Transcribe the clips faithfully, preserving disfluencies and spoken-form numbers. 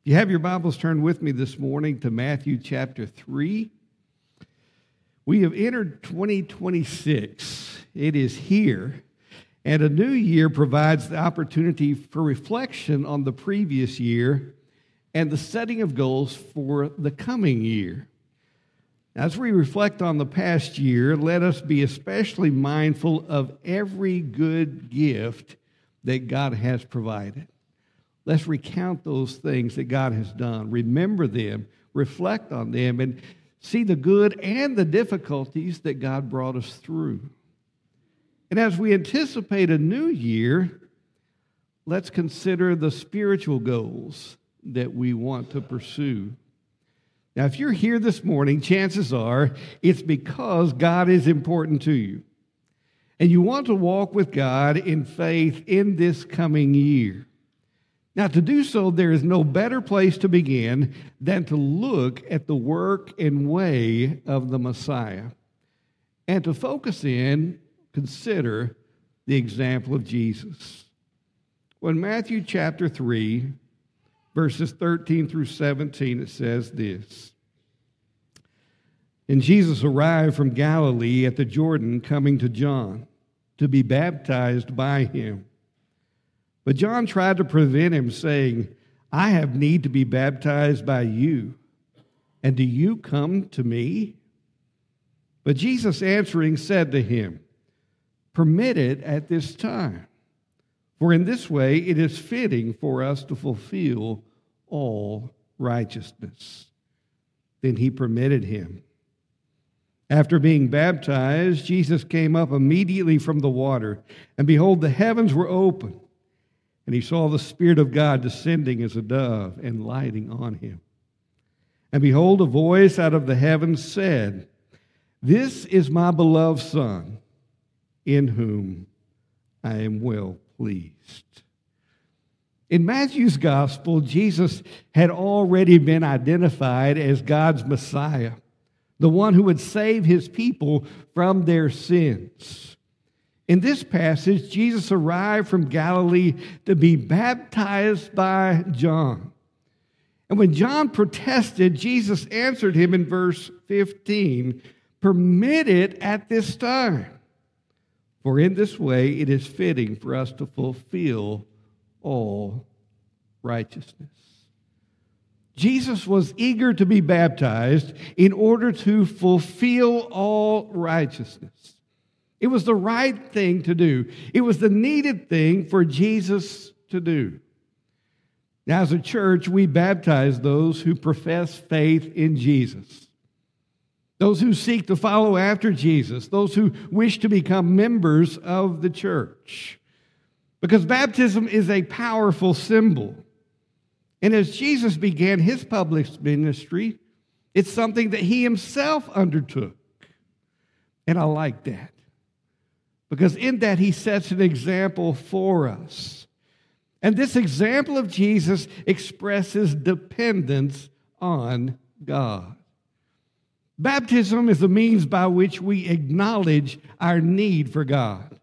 If you have your Bibles, turn with me this morning to Matthew chapter three. We have entered twenty twenty-six. It is here, and a new year provides the opportunity for reflection on the previous year and the setting of goals for the coming year. As we reflect on the past year, let us be especially mindful of every good gift that God has provided. Let's recount those things that God has done, remember them, reflect on them, and see the good and the difficulties that God brought us through. And as we anticipate a new year, let's consider the spiritual goals that we want to pursue. Now, if you're here this morning, chances are it's because God is important to you. And you want to walk with God in faith in this coming year. Now, to do so, there is no better place to begin than to look at the work and way of the Messiah and to focus in, consider the example of Jesus. Well, in Matthew chapter three, verses thirteen through seventeen, it says this. And Jesus arrived from Galilee at the Jordan, coming to John to be baptized by him. But John tried to prevent him, saying, I have need to be baptized by you, and do you come to me? But Jesus answering said to him, Permit it at this time, for in this way it is fitting for us to fulfill all righteousness. Then he permitted him. After being baptized, Jesus came up immediately from the water, and behold, the heavens were open. And he saw the Spirit of God descending as a dove and lighting on him. And behold, a voice out of the heavens said, This is my beloved Son, in whom I am well pleased. In Matthew's gospel, Jesus had already been identified as God's Messiah, the one who would save his people from their sins. In this passage, Jesus arrived from Galilee to be baptized by John. And when John protested, Jesus answered him in verse fifteen, Permit it at this time, for in this way it is fitting for us to fulfill all righteousness. Jesus was eager to be baptized in order to fulfill all righteousness. It was the right thing to do. It was the needed thing for Jesus to do. Now, as a church, we baptize those who profess faith in Jesus, those who seek to follow after Jesus, those who wish to become members of the church. Because baptism is a powerful symbol. And as Jesus began his public ministry, it's something that he himself undertook. And I like that. Because in that, he sets an example for us. And this example of Jesus expresses dependence on God. Baptism is a means by which we acknowledge our need for God.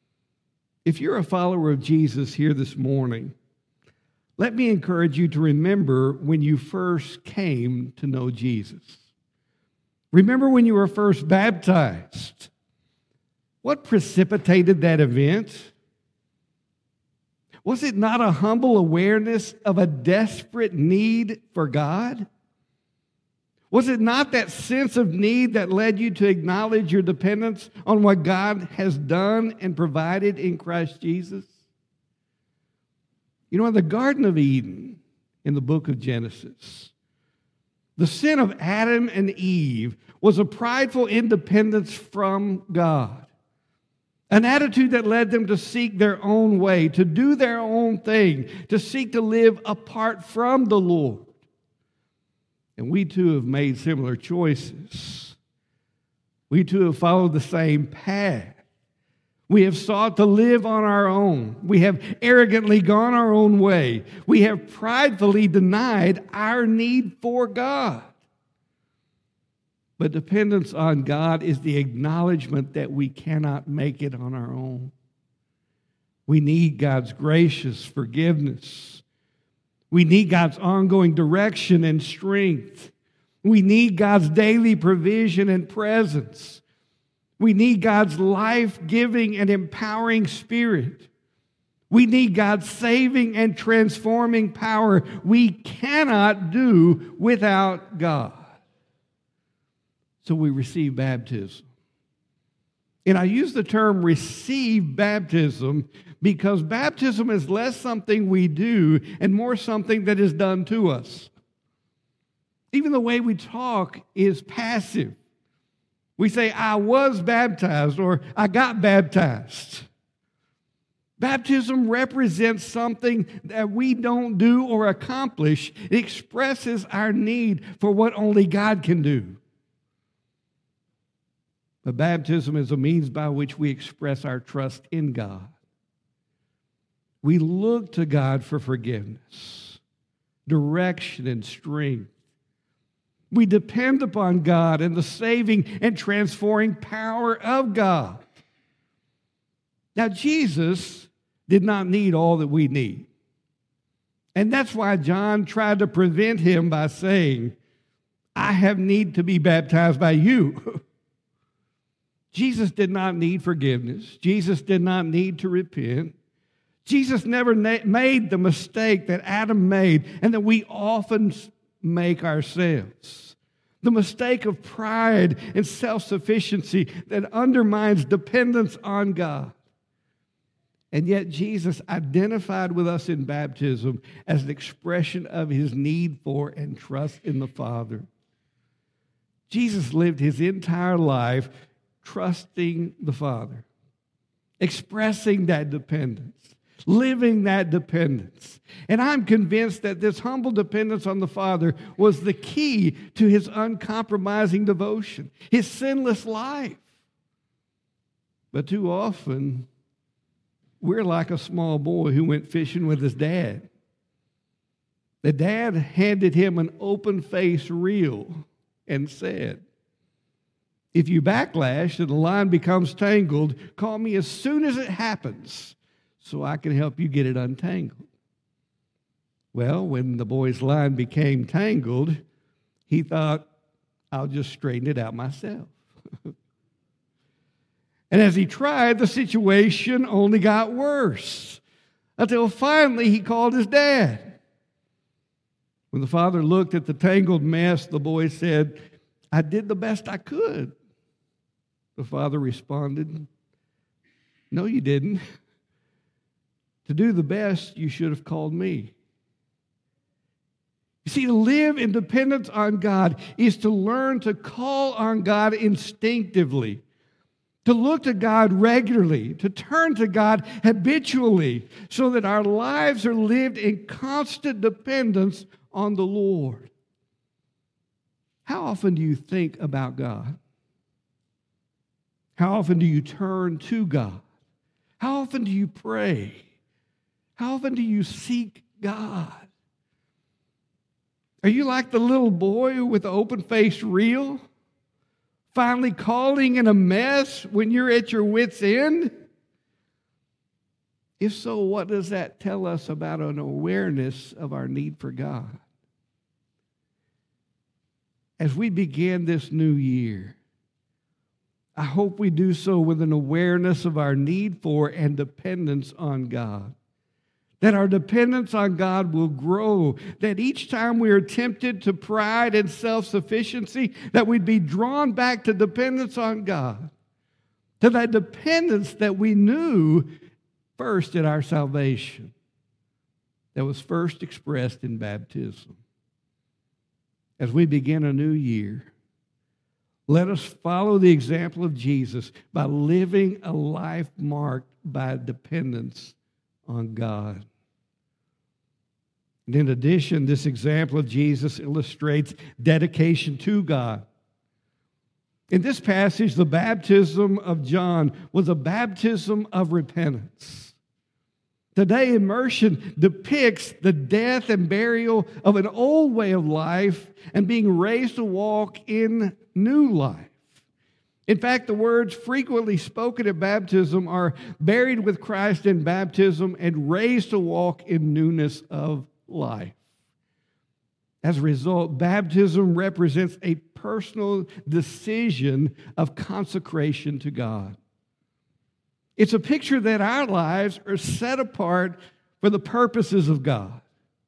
If you're a follower of Jesus here this morning, let me encourage you to remember when you first came to know Jesus. Remember when you were first baptized. What precipitated that event? Was it not a humble awareness of a desperate need for God? Was it not that sense of need that led you to acknowledge your dependence on what God has done and provided in Christ Jesus? You know, in the Garden of Eden, in the book of Genesis, the sin of Adam and Eve was a prideful independence from God. An attitude that led them to seek their own way, to do their own thing, to seek to live apart from the Lord. And we too have made similar choices. We too have followed the same path. We have sought to live on our own. We have arrogantly gone our own way. We have pridefully denied our need for God. But dependence on God is the acknowledgement that we cannot make it on our own. We need God's gracious forgiveness. We need God's ongoing direction and strength. We need God's daily provision and presence. We need God's life-giving and empowering spirit. We need God's saving and transforming power. We cannot do without God. So we receive baptism. And I use the term receive baptism because baptism is less something we do and more something that is done to us. Even the way we talk is passive. We say, I was baptized, or I got baptized. Baptism represents something that we don't do or accomplish. It expresses our need for what only God can do. But baptism is a means by which we express our trust in God. We look to God for forgiveness, direction, and strength. We depend upon God and the saving and transforming power of God. Now, Jesus did not need all that we need. And that's why John tried to prevent him by saying, I have need to be baptized by you. Jesus did not need forgiveness. Jesus did not need to repent. Jesus never na- made the mistake that Adam made and that we often make ourselves. The mistake of pride and self-sufficiency that undermines dependence on God. And yet Jesus identified with us in baptism as an expression of his need for and trust in the Father. Jesus lived his entire life trusting the Father, expressing that dependence, living that dependence. And I'm convinced that this humble dependence on the Father was the key to his uncompromising devotion, his sinless life. But too often, we're like a small boy who went fishing with his dad. The dad handed him an open-face reel and said, if you backlash and the line becomes tangled, call me as soon as it happens so I can help you get it untangled. Well, when the boy's line became tangled, he thought, I'll just straighten it out myself. And as he tried, the situation only got worse until finally he called his dad. When the father looked at the tangled mess, the boy said, I did the best I could. The father responded, no, you didn't. To do the best, you should have called me. You see, to live in dependence on God is to learn to call on God instinctively, to look to God regularly, to turn to God habitually, so that our lives are lived in constant dependence on the Lord. How often do you think about God? How often do you turn to God? How often do you pray? How often do you seek God? Are you like the little boy with the open-faced reel, finally calling in a mess when you're at your wit's end? If so, what does that tell us about an awareness of our need for God? As we begin this new year, I hope we do so with an awareness of our need for and dependence on God. That our dependence on God will grow. That each time we are tempted to pride and self-sufficiency, that we'd be drawn back to dependence on God. To that dependence that we knew first in our salvation. That was first expressed in baptism. As we begin a new year, let us follow the example of Jesus by living a life marked by dependence on God. And in addition, this example of Jesus illustrates dedication to God. In this passage, the baptism of John was a baptism of repentance. Today, immersion depicts the death and burial of an old way of life and being raised to walk in new life. In fact, the words frequently spoken at baptism are buried with Christ in baptism and raised to walk in newness of life. As a result, baptism represents a personal decision of consecration to God. It's a picture that our lives are set apart for the purposes of God.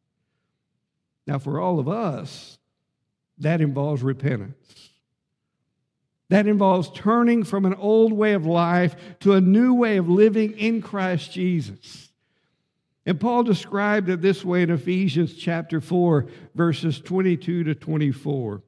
Now, for all of us, that involves repentance. That involves turning from an old way of life to a new way of living in Christ Jesus. And Paul described it this way in Ephesians chapter four, verses twenty-two to twenty-four.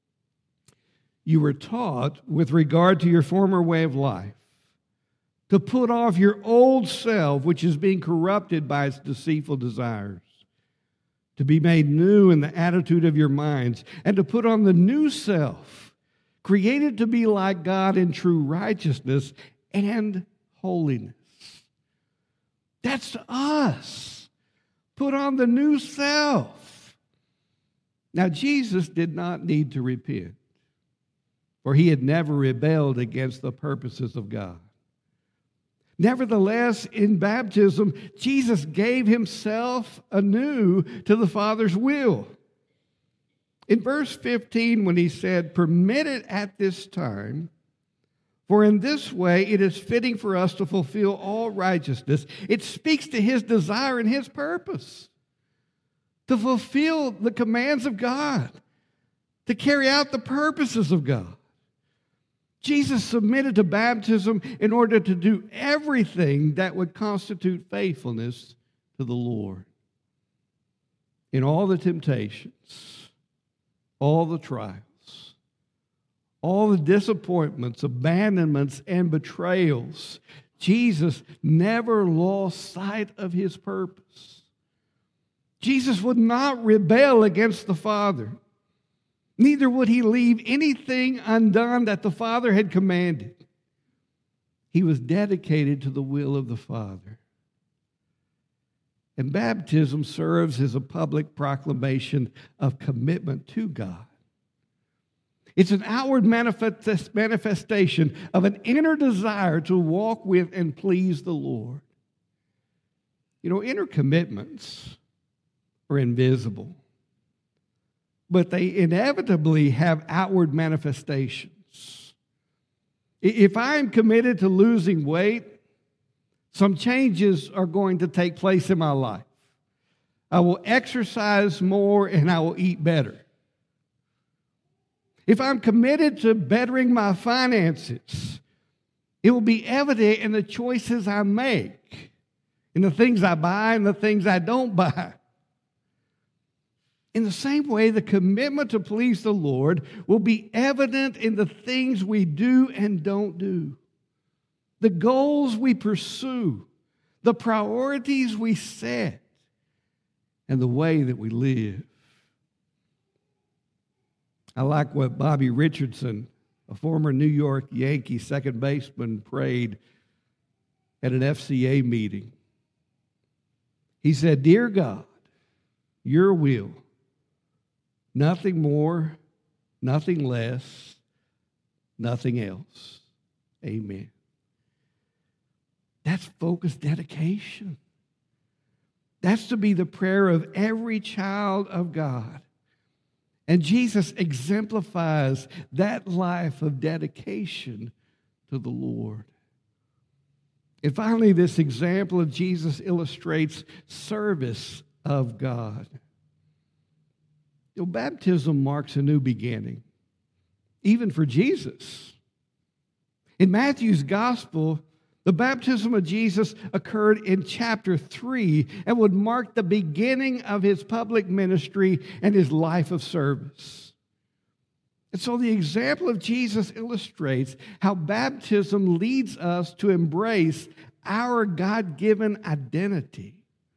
You were taught with regard to your former way of life to put off your old self, which is being corrupted by its deceitful desires, to be made new in the attitude of your minds, and to put on the new self, created to be like God in true righteousness and holiness. That's us. Put on the new self. Now, Jesus did not need to repent, for he had never rebelled against the purposes of God. Nevertheless, in baptism, Jesus gave himself anew to the Father's will. In verse fifteen, when he said, "Permit it at this time, for in this way it is fitting for us to fulfill all righteousness," it speaks to his desire and his purpose to fulfill the commands of God, to carry out the purposes of God. Jesus submitted to baptism in order to do everything that would constitute faithfulness to the Lord. In all the temptations, all the trials, all the disappointments, abandonments, and betrayals, Jesus never lost sight of his purpose. Jesus would not rebel against the Father. Neither would he leave anything undone that the Father had commanded. He was dedicated to the will of the Father. And baptism serves as a public proclamation of commitment to God. It's an outward manifest, manifestation of an inner desire to walk with and please the Lord. You know, inner commitments are invisible, but they inevitably have outward manifestations. If I'm committed to losing weight, some changes are going to take place in my life. I will exercise more and I will eat better. If I'm committed to bettering my finances, it will be evident in the choices I make, in the things I buy and the things I don't buy. In the same way, the commitment to please the Lord will be evident in the things we do and don't do, the goals we pursue, the priorities we set, and the way that we live. I like what Bobby Richardson, a former New York Yankee second baseman, prayed at an F C A meeting. He said, "Dear God, your will, nothing more, nothing less, nothing else. Amen." That's focused dedication. That's to be the prayer of every child of God. And Jesus exemplifies that life of dedication to the Lord. And finally, this example of Jesus illustrates service of God. You know, baptism marks a new beginning, even for Jesus. In Matthew's gospel, the baptism of Jesus occurred in chapter three and would mark the beginning of his public ministry and his life of service. And so the example of Jesus illustrates how baptism leads us to embrace our God-given identity.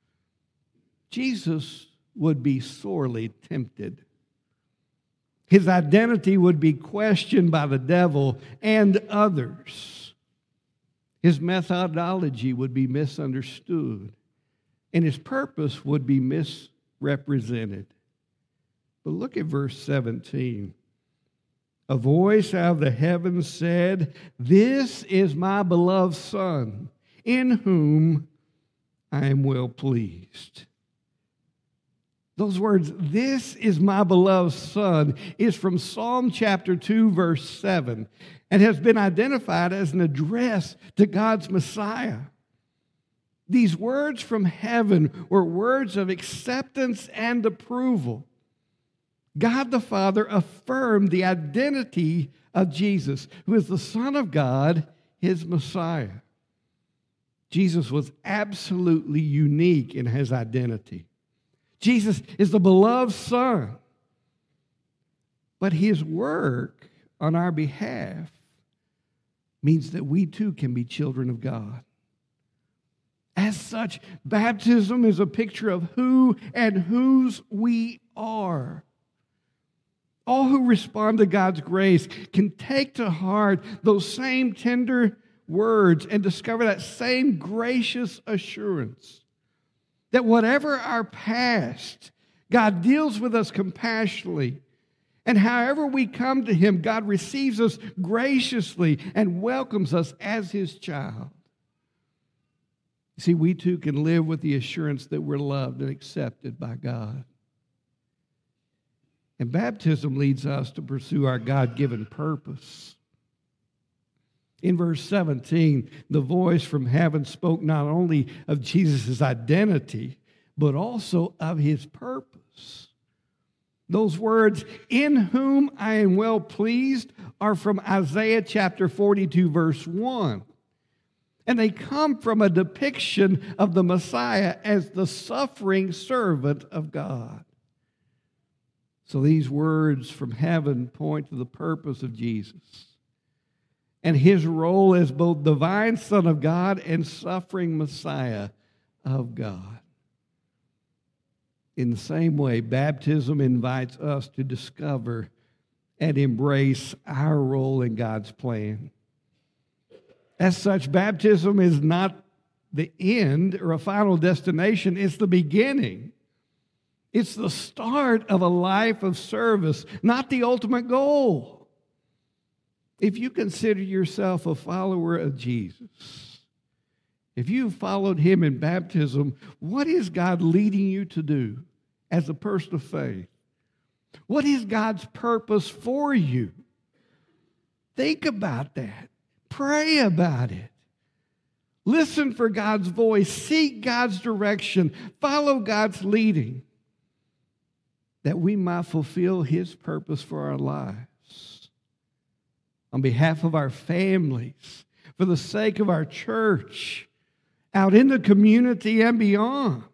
Jesus would be sorely tempted. His identity would be questioned by the devil and others. His methodology would be misunderstood, and his purpose would be misrepresented. But look at verse seventeen. A voice out of the heavens said, "This is my beloved Son, in whom I am well pleased." Those words, "This is my beloved Son," is from Psalm chapter two, verse seven, and has been identified as an address to God's Messiah. These words from heaven were words of acceptance and approval. God the Father affirmed the identity of Jesus, who is the Son of God, his Messiah. Jesus was absolutely unique in his identity. Jesus is the beloved Son. But his work on our behalf means that we too can be children of God. As such, baptism is a picture of who and whose we are. All who respond to God's grace can take to heart those same tender words and discover that same gracious assurance that whatever our past, God deals with us compassionately. And however we come to him, God receives us graciously and welcomes us as his child. See, we too can live with the assurance that we're loved and accepted by God. And baptism leads us to pursue our God-given purpose. In verse seventeen, the voice from heaven spoke not only of Jesus' identity, but also of his purpose. Those words, "in whom I am well pleased," are from Isaiah chapter forty-two, verse one. And they come from a depiction of the Messiah as the suffering servant of God. So these words from heaven point to the purpose of Jesus and his role as both divine Son of God and suffering Messiah of God. In the same way, baptism invites us to discover and embrace our role in God's plan. As such, baptism is not the end or a final destination, it's the beginning. It's the start of a life of service, not the ultimate goal. If you consider yourself a follower of Jesus, if you've followed him in baptism, what is God leading you to do as a person of faith? What is God's purpose for you? Think about that. Pray about it. Listen for God's voice. Seek God's direction. Follow God's leading, that we might fulfill his purpose for our lives. On behalf of our families, for the sake of our church, out in the community and beyond.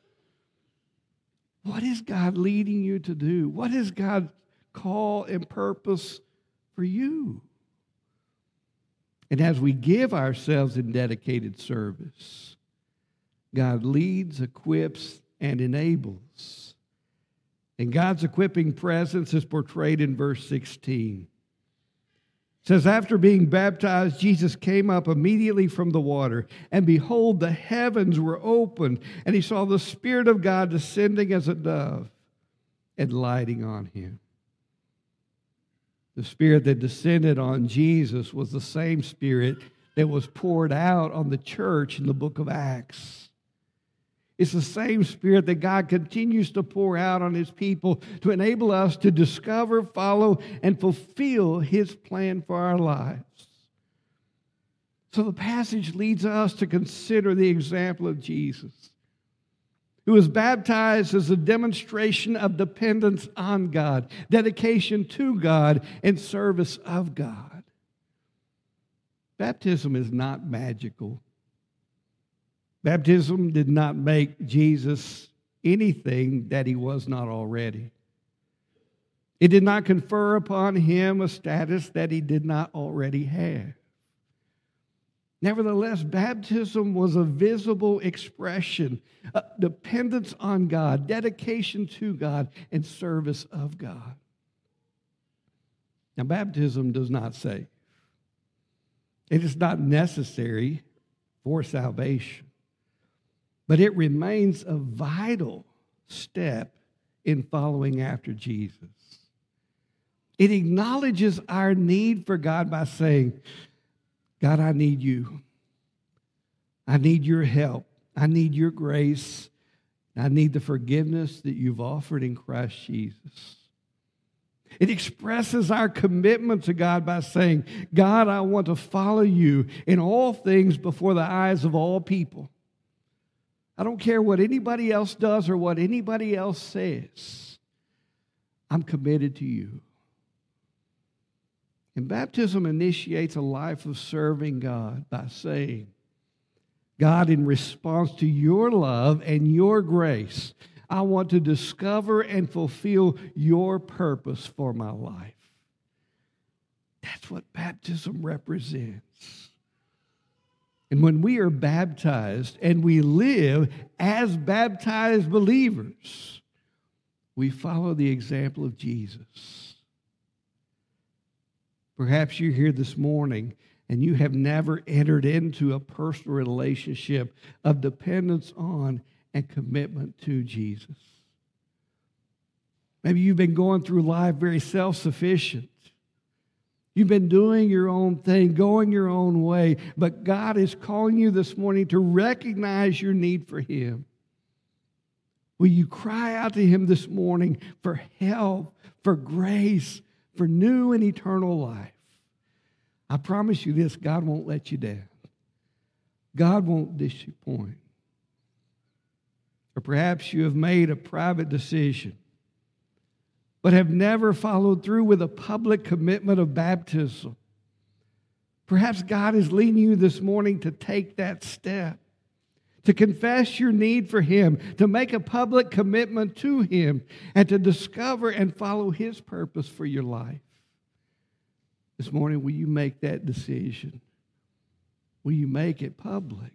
What is God leading you to do? What is God's call and purpose for you? And as we give ourselves in dedicated service, God leads, equips, and enables. And God's equipping presence is portrayed in verse sixteen. It says, "After being baptized, Jesus came up immediately from the water, and behold, the heavens were opened, and he saw the Spirit of God descending as a dove and lighting on him." The Spirit that descended on Jesus was the same Spirit that was poured out on the church in the book of Acts. It's the same Spirit that God continues to pour out on his people to enable us to discover, follow, and fulfill his plan for our lives. So the passage leads us to consider the example of Jesus, who was baptized as a demonstration of dependence on God, dedication to God, and service of God. Baptism is not magical. Baptism did not make Jesus anything that he was not already. It did not confer upon him a status that he did not already have. Nevertheless, baptism was a visible expression of dependence on God, dedication to God, and service of God. Now, baptism does not save. It is not necessary for salvation, but it remains a vital step in following after Jesus. It acknowledges our need for God by saying, "God, I need you. I need your help. I need your grace. I need the forgiveness that you've offered in Christ Jesus. It expresses our commitment to God by saying, God, I want to follow you in all things before the eyes of all people. I don't care what anybody else does or what anybody else says. I'm committed to you. And baptism initiates a life of serving God by saying, God, in response to your love and your grace, I want to discover and fulfill your purpose for my life. That's what baptism represents. And when we are baptized and we live as baptized believers, we follow the example of Jesus. Perhaps you're here this morning and you have never entered into a personal relationship of dependence on and commitment to Jesus. Maybe you've been going through life very self-sufficient. You've been doing your own thing, going your own way, but God is calling you this morning to recognize your need for Him. Will you cry out to Him this morning for help, for grace, for new and eternal life? I promise you this, God won't let you down. God won't disappoint. Or perhaps you have made a private decision, but have never followed through with a public commitment of baptism. Perhaps God is leading you this morning to take that step, to confess your need for Him, to make a public commitment to Him, and to discover and follow His purpose for your life. This morning, will you make that decision? Will you make it public?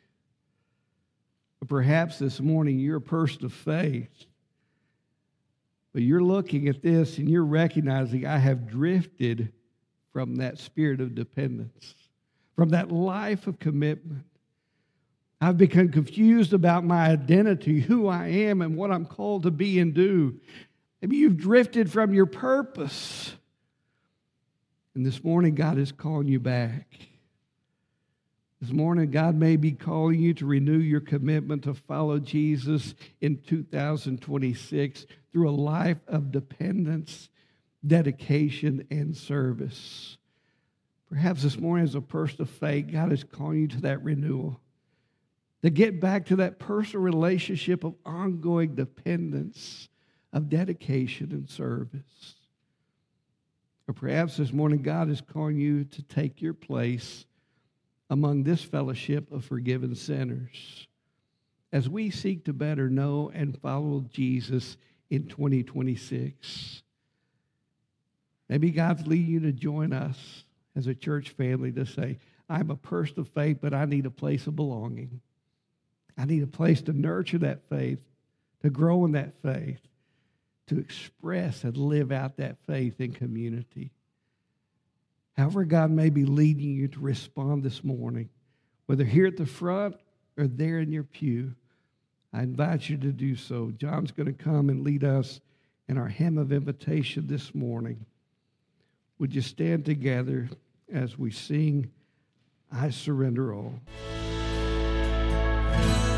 Or perhaps this morning you're a person of faith, but you're looking at this and you're recognizing, I have drifted from that spirit of dependence, from that life of commitment. I've become confused about my identity, who I am, and what I'm called to be and do. Maybe you've drifted from your purpose. And this morning, God is calling you back. This morning, God may be calling you to renew your commitment to follow Jesus in two thousand twenty-six through a life of dependence, dedication, and service. Perhaps this morning, as a person of faith, God is calling you to that renewal, to get back to that personal relationship of ongoing dependence, of dedication and service. Or perhaps this morning, God is calling you to take your place among this fellowship of forgiven sinners as we seek to better know and follow Jesus in twenty twenty-six. Maybe God's leading you to join us as a church family to say, I'm a person of faith, but I need a place of belonging. I need a place to nurture that faith, to grow in that faith, to express and live out that faith in community. However, God may be leading you to respond this morning, whether here at the front or there in your pew, I invite you to do so. John's going to come and lead us in our hymn of invitation this morning. Would you stand together as we sing, I Surrender All?